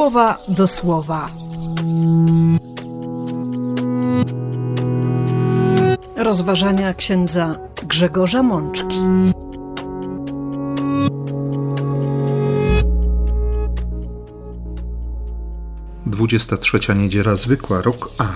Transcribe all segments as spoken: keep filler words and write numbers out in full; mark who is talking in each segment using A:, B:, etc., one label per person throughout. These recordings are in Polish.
A: słowa do słowa. Rozważania księdza Grzegorza Mączki.
B: Dwudziesta trzecia niedziela zwykła, rok A.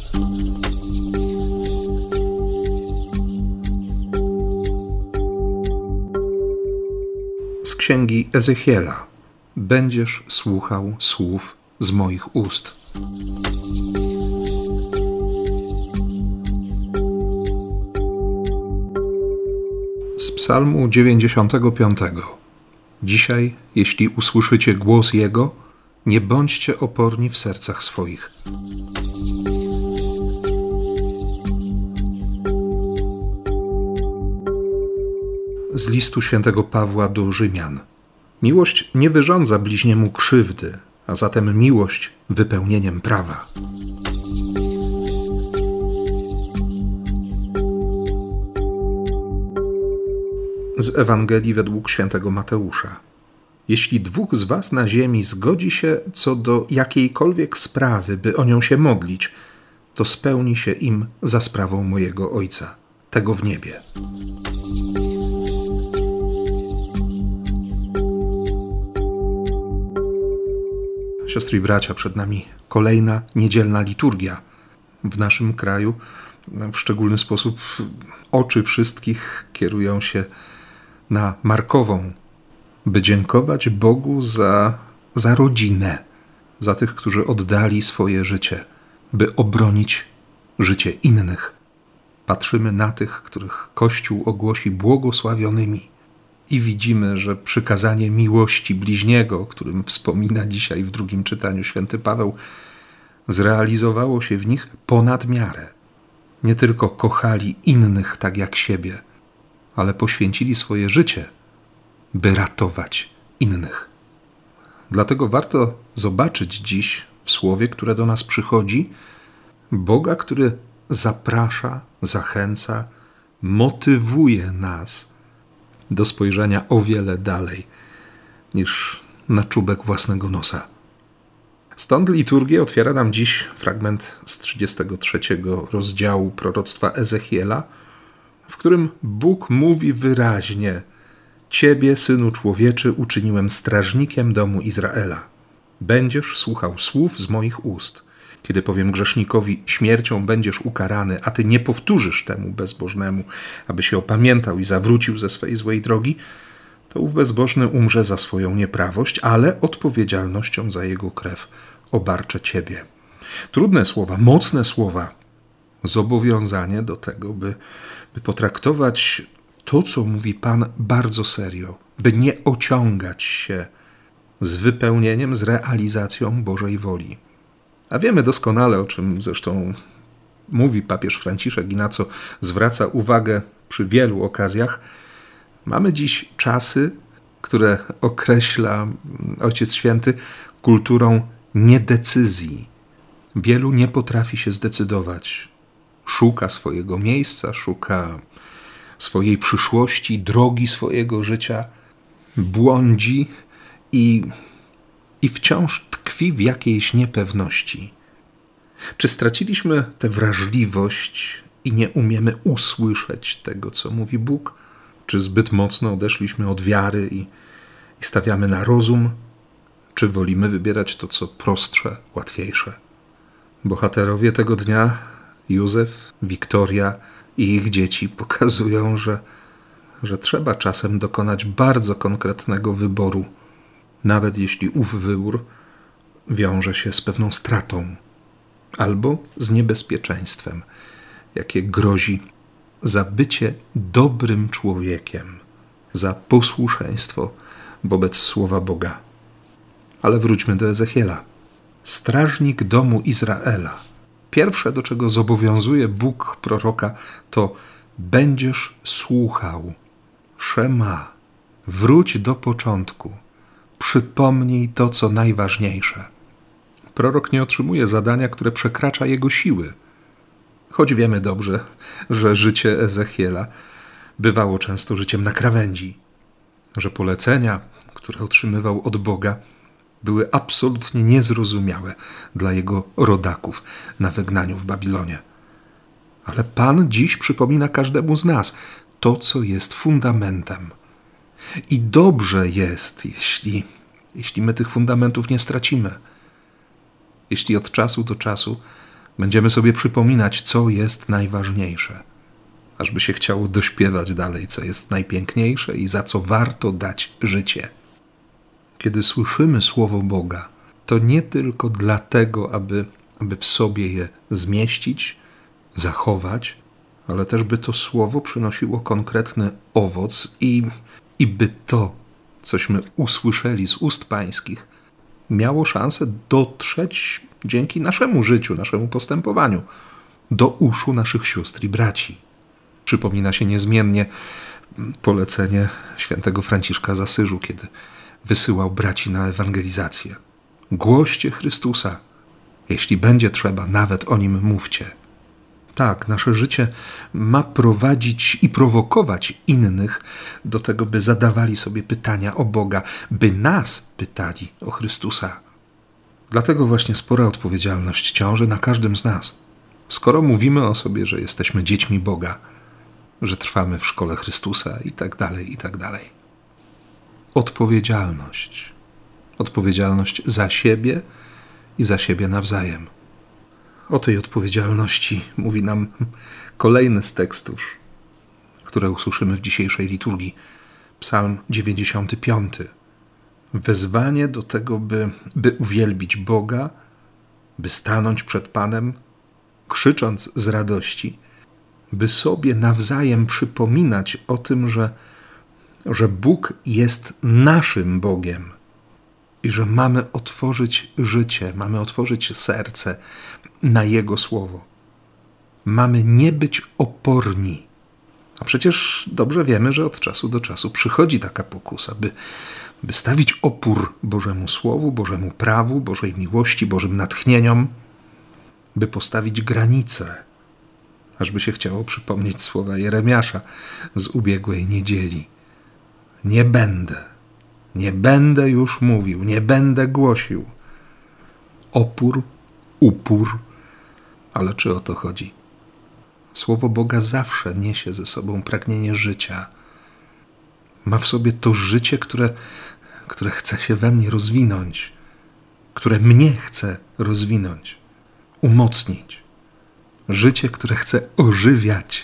B: Z księgi Ezechiela. Będziesz słuchał słów z moich ust. Z psalmu dziewięćdziesiątego piątego. Dzisiaj, jeśli usłyszycie głos Jego, nie bądźcie oporni w sercach swoich. Z listu świętego Pawła do Rzymian. Miłość nie wyrządza bliźniemu krzywdy, a zatem miłość wypełnieniem prawa. Z Ewangelii według świętego Mateusza. Jeśli dwóch z was na ziemi zgodzi się co do jakiejkolwiek sprawy, by o nią się modlić, to spełni się im za sprawą mojego Ojca, tego w niebie. Siostry i bracia, przed nami kolejna niedzielna liturgia. W naszym kraju w szczególny sposób oczy wszystkich kierują się na Markową, by dziękować Bogu za, za rodzinę, za tych, którzy oddali swoje życie, by obronić życie innych. Patrzymy na tych, których Kościół ogłosi błogosławionymi i widzimy, że przykazanie miłości bliźniego, o którym wspomina dzisiaj w drugim czytaniu święty Paweł, zrealizowało się w nich ponad miarę. Nie tylko kochali innych tak jak siebie, ale poświęcili swoje życie, by ratować innych. Dlatego warto zobaczyć dziś w słowie, które do nas przychodzi, Boga, który zaprasza, zachęca, motywuje nas do spojrzenia o wiele dalej niż na czubek własnego nosa. Stąd liturgię otwiera nam dziś fragment z trzydziestego trzeciego rozdziału proroctwa Ezechiela, w którym Bóg mówi wyraźnie: Ciebie, Synu Człowieczy, uczyniłem strażnikiem domu Izraela. Będziesz słuchał słów z moich ust. Kiedy powiem grzesznikowi, śmiercią będziesz ukarany, a ty nie powtórzysz temu bezbożnemu, aby się opamiętał i zawrócił ze swej złej drogi, to ów bezbożny umrze za swoją nieprawość, ale odpowiedzialnością za jego krew obarczę ciebie. Trudne słowa, mocne słowa, zobowiązanie do tego, by, by potraktować to, co mówi Pan, bardzo serio, by nie ociągać się z wypełnieniem, z realizacją Bożej woli. A wiemy doskonale, o czym zresztą mówi papież Franciszek i na co zwraca uwagę przy wielu okazjach. Mamy dziś czasy, które określa Ojciec Święty kulturą niedecyzji. Wielu nie potrafi się zdecydować. Szuka swojego miejsca, szuka swojej przyszłości, drogi swojego życia, błądzi i, i wciąż tkwi w jakiejś niepewności. Czy straciliśmy tę wrażliwość i nie umiemy usłyszeć tego, co mówi Bóg? Czy zbyt mocno odeszliśmy od wiary i, i stawiamy na rozum? Czy wolimy wybierać to, co prostsze, łatwiejsze? Bohaterowie tego dnia, Józef, Wiktoria i ich dzieci, pokazują, że, że trzeba czasem dokonać bardzo konkretnego wyboru, nawet jeśli ów wybór wiąże się z pewną stratą albo z niebezpieczeństwem, jakie grozi za bycie dobrym człowiekiem, za posłuszeństwo wobec słowa Boga. Ale wróćmy do Ezechiela. Strażnik domu Izraela. Pierwsze, do czego zobowiązuje Bóg proroka, to będziesz słuchał. Szema. Wróć do początku. Przypomnij to, co najważniejsze. Prorok nie otrzymuje zadania, które przekracza jego siły. Choć wiemy dobrze, że życie Ezechiela bywało często życiem na krawędzi, że polecenia, które otrzymywał od Boga, były absolutnie niezrozumiałe dla jego rodaków na wygnaniu w Babilonie. Ale Pan dziś przypomina każdemu z nas to, co jest fundamentem. I dobrze jest, jeśli, jeśli my tych fundamentów nie stracimy. Jeśli od czasu do czasu będziemy sobie przypominać, co jest najważniejsze. Ażby się chciało dośpiewać dalej, co jest najpiękniejsze i za co warto dać życie. Kiedy słyszymy Słowo Boga, to nie tylko dlatego, aby, aby w sobie je zmieścić, zachować, ale też by to Słowo przynosiło konkretny owoc i, i by to, cośmy usłyszeli z ust Pańskich, miało szansę dotrzeć dzięki naszemu życiu, naszemu postępowaniu do uszu naszych sióstr i braci. Przypomina się niezmiennie polecenie świętego Franciszka z Asyżu, kiedy wysyłał braci na ewangelizację. Głoście Chrystusa, jeśli będzie trzeba, nawet o Nim mówcie. Tak, nasze życie ma prowadzić i prowokować innych do tego, by zadawali sobie pytania o Boga, by nas pytali o Chrystusa. Dlatego właśnie spora odpowiedzialność ciąży na każdym z nas. Skoro mówimy o sobie, że jesteśmy dziećmi Boga, że trwamy w szkole Chrystusa i tak dalej, i tak dalej. Odpowiedzialność. Odpowiedzialność za siebie i za siebie nawzajem. O tej odpowiedzialności mówi nam kolejny z tekstów, które usłyszymy w dzisiejszej liturgii. Psalm dziewięćdziesiąty piąty. Wezwanie do tego, by, by uwielbić Boga, by stanąć przed Panem, krzycząc z radości, by sobie nawzajem przypominać o tym, że, że Bóg jest naszym Bogiem i że mamy otworzyć życie, mamy otworzyć serce na Jego Słowo. Mamy nie być oporni. A przecież dobrze wiemy, że od czasu do czasu przychodzi taka pokusa, by, by stawić opór Bożemu Słowu, Bożemu prawu, Bożej miłości, Bożym natchnieniom, by postawić granice, ażby się chciało przypomnieć słowa Jeremiasza z ubiegłej niedzieli. Nie będę, nie będę już mówił, nie będę głosił. Opór, upór, ale czy o to chodzi? Słowo Boga zawsze niesie ze sobą pragnienie życia. Ma w sobie to życie, które, które chce się we mnie rozwinąć, które mnie chce rozwinąć, umocnić. Życie, które chce ożywiać.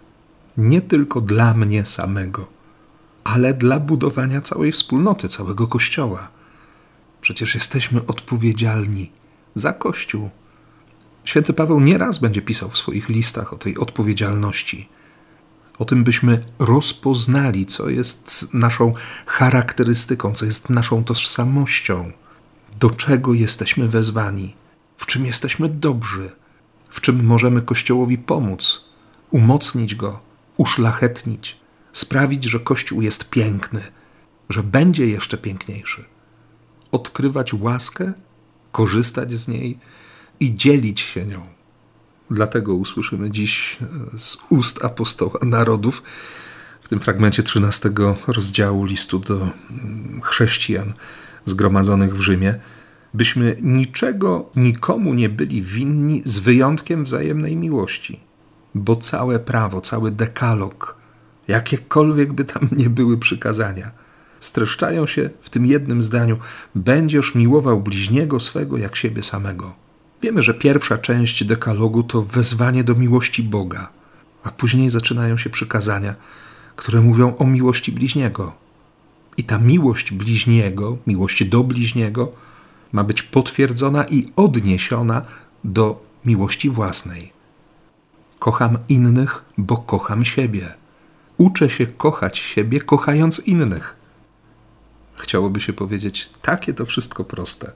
B: Nie tylko dla mnie samego, ale dla budowania całej wspólnoty, całego Kościoła. Przecież jesteśmy odpowiedzialni za Kościół. Święty Paweł nieraz będzie pisał w swoich listach o tej odpowiedzialności. O tym, byśmy rozpoznali, co jest naszą charakterystyką, co jest naszą tożsamością, do czego jesteśmy wezwani, w czym jesteśmy dobrzy, w czym możemy Kościołowi pomóc, umocnić go, uszlachetnić, sprawić, że Kościół jest piękny, że będzie jeszcze piękniejszy. Odkrywać łaskę, korzystać z niej i dzielić się nią. Dlatego usłyszymy dziś z ust apostoła narodów, w tym fragmencie trzynastego rozdziału listu do chrześcijan zgromadzonych w Rzymie, byśmy niczego nikomu nie byli winni z wyjątkiem wzajemnej miłości, bo całe prawo, cały dekalog, jakiekolwiek by tam nie były przykazania, streszczają się w tym jednym zdaniu: będziesz miłował bliźniego swego jak siebie samego. Wiemy, że pierwsza część dekalogu to wezwanie do miłości Boga, a później zaczynają się przykazania, które mówią o miłości bliźniego. I ta miłość bliźniego, miłość do bliźniego ma być potwierdzona i odniesiona do miłości własnej. Kocham innych, bo kocham siebie. Uczę się kochać siebie, kochając innych. Chciałoby się powiedzieć, takie to wszystko proste.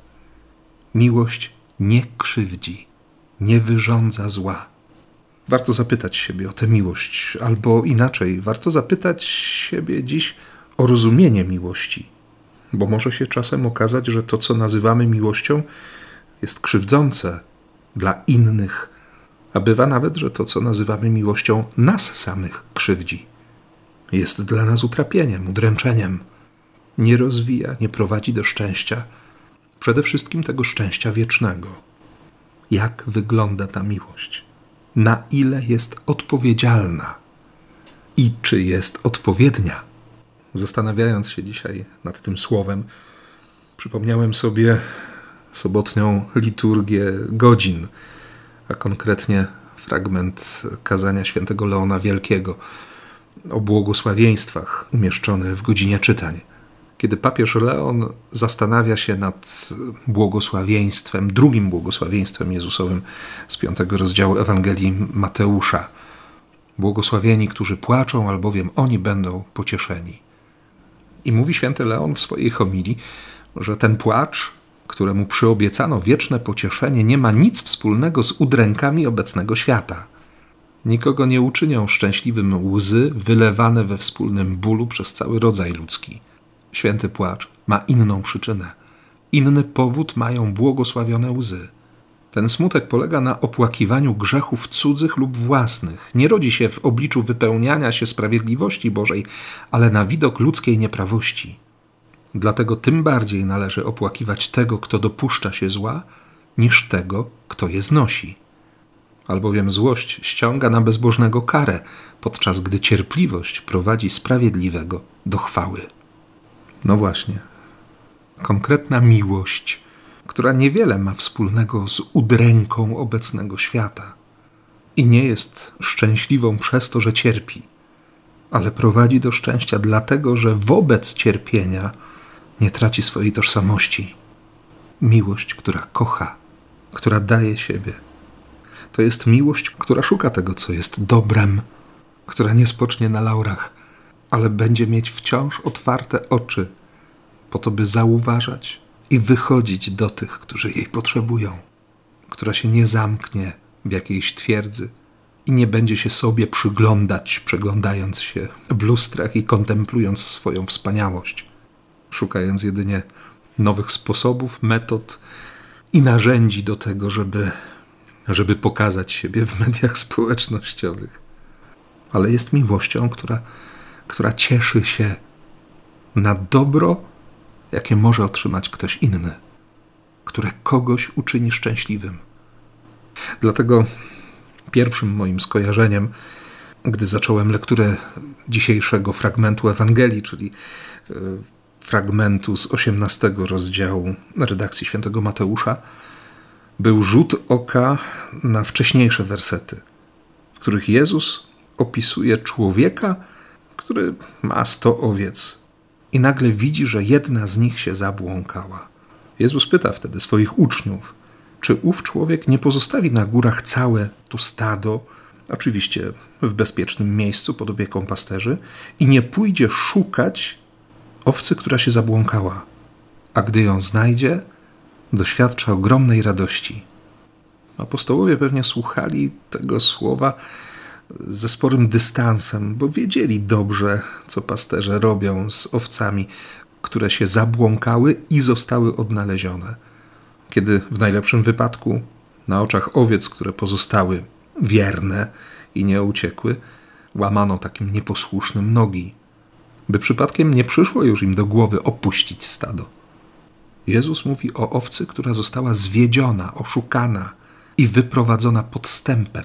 B: Miłość nie krzywdzi, nie wyrządza zła. Warto zapytać siebie o tę miłość, albo inaczej, warto zapytać siebie dziś o rozumienie miłości, bo może się czasem okazać, że to, co nazywamy miłością, jest krzywdzące dla innych, a bywa nawet, że to, co nazywamy miłością, nas samych krzywdzi. Jest dla nas utrapieniem, udręczeniem. Nie rozwija, nie prowadzi do szczęścia, Przede wszystkim tego szczęścia wiecznego. Jak wygląda ta miłość? Na ile jest odpowiedzialna? I czy jest odpowiednia? Zastanawiając się dzisiaj nad tym słowem, przypomniałem sobie sobotnią liturgię godzin, a konkretnie fragment kazania świętego Leona Wielkiego o błogosławieństwach umieszczony w godzinie czytań. Kiedy papież Leon zastanawia się nad błogosławieństwem, drugim błogosławieństwem Jezusowym z piątego rozdziału Ewangelii Mateusza. Błogosławieni, którzy płaczą, albowiem oni będą pocieszeni. I mówi święty Leon w swojej homilii, że ten płacz, któremu przyobiecano wieczne pocieszenie, nie ma nic wspólnego z udrękami obecnego świata. Nikogo nie uczynią szczęśliwym łzy wylewane we wspólnym bólu przez cały rodzaj ludzki. Święty płacz ma inną przyczynę. Inny powód mają błogosławione łzy. Ten smutek polega na opłakiwaniu grzechów cudzych lub własnych. Nie rodzi się w obliczu wypełniania się sprawiedliwości Bożej, ale na widok ludzkiej nieprawości. Dlatego tym bardziej należy opłakiwać tego, kto dopuszcza się zła, niż tego, kto je znosi. Albowiem złość ściąga na bezbożnego karę, podczas gdy cierpliwość prowadzi sprawiedliwego do chwały. No właśnie, konkretna miłość, która niewiele ma wspólnego z udręką obecnego świata i nie jest szczęśliwą przez to, że cierpi, ale prowadzi do szczęścia dlatego, że wobec cierpienia nie traci swojej tożsamości. Miłość, która kocha, która daje siebie. To jest miłość, która szuka tego, co jest dobrem, która nie spocznie na laurach, ale będzie mieć wciąż otwarte oczy po to, by zauważać i wychodzić do tych, którzy jej potrzebują, która się nie zamknie w jakiejś twierdzy i nie będzie się sobie przyglądać, przeglądając się w lustrach i kontemplując swoją wspaniałość, szukając jedynie nowych sposobów, metod i narzędzi do tego, żeby, żeby pokazać siebie w mediach społecznościowych. Ale jest miłością, która, która cieszy się na dobro, jakie może otrzymać ktoś inny, które kogoś uczyni szczęśliwym. Dlatego pierwszym moim skojarzeniem, gdy zacząłem lekturę dzisiejszego fragmentu Ewangelii, czyli fragmentu z osiemnastego rozdziału redakcji świętego Mateusza, był rzut oka na wcześniejsze wersety, w których Jezus opisuje człowieka, który ma sto owiec i nagle widzi, że jedna z nich się zabłąkała. Jezus pyta wtedy swoich uczniów, czy ów człowiek nie pozostawi na górach całe to stado, oczywiście w bezpiecznym miejscu pod opieką pasterzy, i nie pójdzie szukać owcy, która się zabłąkała, a gdy ją znajdzie, doświadcza ogromnej radości. Apostołowie pewnie słuchali tego słowa ze sporym dystansem, bo wiedzieli dobrze, co pasterze robią z owcami, które się zabłąkały i zostały odnalezione. Kiedy w najlepszym wypadku na oczach owiec, które pozostały wierne i nie uciekły, łamano takim nieposłusznym nogi, by przypadkiem nie przyszło już im do głowy opuścić stado. Jezus mówi o owcy, która została zwiedziona, oszukana i wyprowadzona podstępem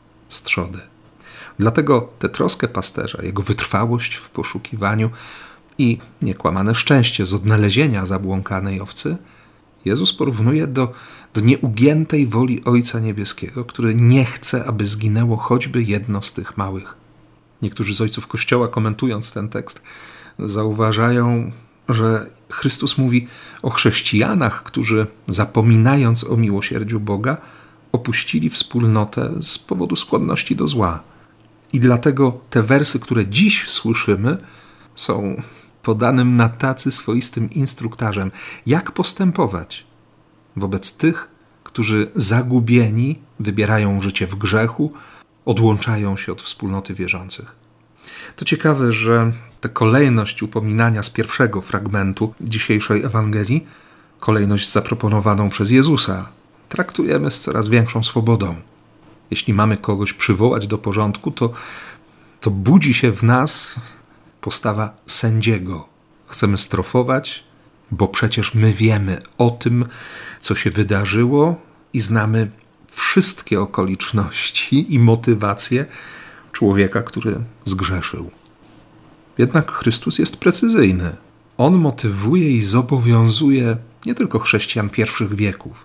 B: z trzody. Dlatego tę troskę pasterza, jego wytrwałość w poszukiwaniu i niekłamane szczęście z odnalezienia zabłąkanej owcy Jezus porównuje do, do nieugiętej woli Ojca Niebieskiego, który nie chce, aby zginęło choćby jedno z tych małych. Niektórzy z ojców Kościoła, komentując ten tekst, zauważają, że Chrystus mówi o chrześcijanach, którzy zapominając o miłosierdziu Boga, opuścili wspólnotę z powodu skłonności do zła. I dlatego te wersy, które dziś słyszymy, są podanym na tacy swoistym instruktarzem, jak postępować wobec tych, którzy zagubieni wybierają życie w grzechu, odłączają się od wspólnoty wierzących. To ciekawe, że tę kolejność upominania z pierwszego fragmentu dzisiejszej Ewangelii, kolejność zaproponowaną przez Jezusa, traktujemy z coraz większą swobodą. Jeśli mamy kogoś przywołać do porządku, to, to budzi się w nas postawa sędziego. Chcemy strofować, bo przecież my wiemy o tym, co się wydarzyło i znamy wszystkie okoliczności i motywacje człowieka, który zgrzeszył. Jednak Chrystus jest precyzyjny. On motywuje i zobowiązuje nie tylko chrześcijan pierwszych wieków,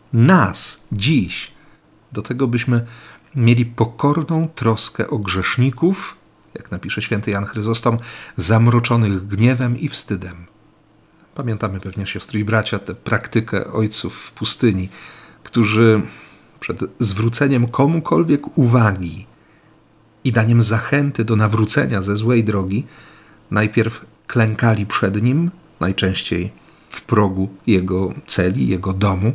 B: nas dziś do tego, byśmy mieli pokorną troskę o grzeszników, jak napisze święty Jan Chryzostom, zamroczonych gniewem i wstydem. Pamiętamy pewnie, siostry i bracia, tę praktykę ojców w pustyni, którzy przed zwróceniem komukolwiek uwagi i daniem zachęty do nawrócenia ze złej drogi, najpierw klękali przed nim, najczęściej w progu jego celi, jego domu,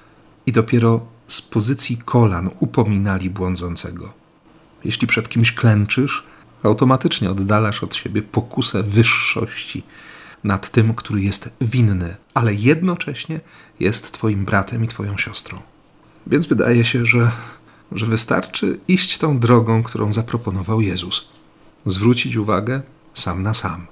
B: i dopiero z pozycji kolan upominali błądzącego. Jeśli przed kimś klęczysz, automatycznie oddalasz od siebie pokusę wyższości nad tym, który jest winny, ale jednocześnie jest twoim bratem i twoją siostrą. Więc wydaje się, że, że wystarczy iść tą drogą, którą zaproponował Jezus. Zwrócić uwagę sam na sam.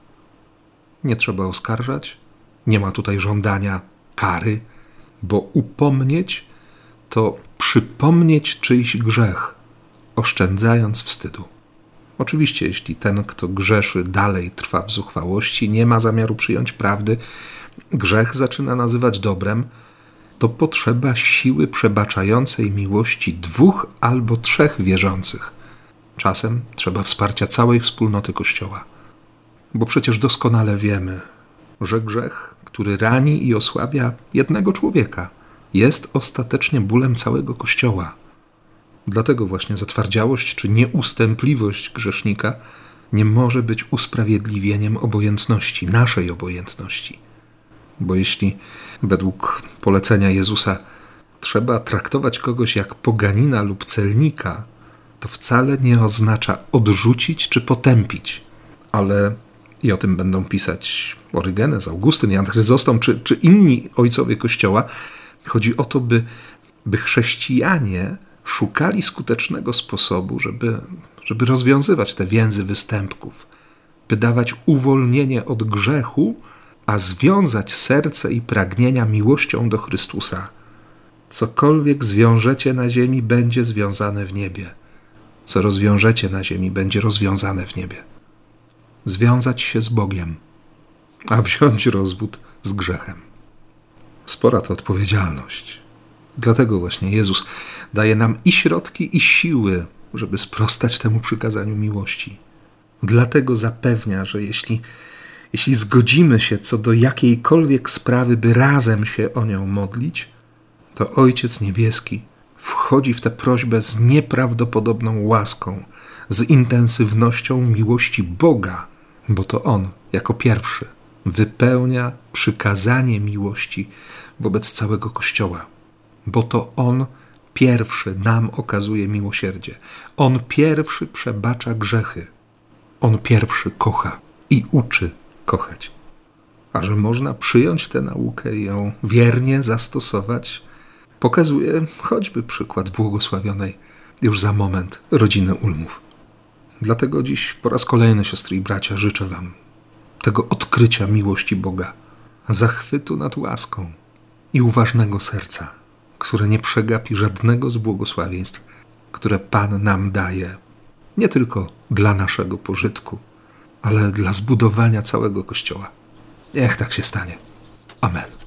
B: Nie trzeba oskarżać, nie ma tutaj żądania kary, bo upomnieć to przypomnieć czyjś grzech, oszczędzając wstydu. Oczywiście, jeśli ten, kto grzeszy, dalej trwa w zuchwałości, nie ma zamiaru przyjąć prawdy, grzech zaczyna nazywać dobrem, to potrzeba siły przebaczającej miłości dwóch albo trzech wierzących. Czasem trzeba wsparcia całej wspólnoty Kościoła. Bo przecież doskonale wiemy, że grzech, który rani i osłabia jednego człowieka, jest ostatecznie bólem całego Kościoła. Dlatego właśnie zatwardziałość czy nieustępliwość grzesznika nie może być usprawiedliwieniem obojętności, naszej obojętności. Bo jeśli według polecenia Jezusa trzeba traktować kogoś jak poganina lub celnika, to wcale nie oznacza odrzucić czy potępić. Ale i o tym będą pisać Orygenes, Augustyn, Jan Chryzostom czy, czy inni ojcowie Kościoła. Chodzi o to, by, by chrześcijanie szukali skutecznego sposobu, żeby, żeby rozwiązywać te więzy występków, by dawać uwolnienie od grzechu, a związać serce i pragnienia miłością do Chrystusa. Cokolwiek zwiążecie na ziemi, będzie związane w niebie. Co rozwiążecie na ziemi, będzie rozwiązane w niebie. Związać się z Bogiem, a wziąć rozwód z grzechem. Spora to odpowiedzialność. Dlatego właśnie Jezus daje nam i środki, i siły, żeby sprostać temu przykazaniu miłości. Dlatego zapewnia, że jeśli, jeśli zgodzimy się co do jakiejkolwiek sprawy, by razem się o nią modlić, to Ojciec Niebieski wchodzi w tę prośbę z nieprawdopodobną łaską, z intensywnością miłości Boga, bo to On jako pierwszy wypełnia przykazanie miłości wobec całego Kościoła, bo to On pierwszy nam okazuje miłosierdzie. On pierwszy przebacza grzechy. On pierwszy kocha i uczy kochać. A że można przyjąć tę naukę i ją wiernie zastosować, pokazuje choćby przykład błogosławionej już za moment rodziny Ulmów. Dlatego dziś po raz kolejny, siostry i bracia, życzę wam tego odkrycia miłości Boga, zachwytu nad łaską i uważnego serca, które nie przegapi żadnego z błogosławieństw, które Pan nam daje, nie tylko dla naszego pożytku, ale dla zbudowania całego Kościoła. Niech tak się stanie. Amen.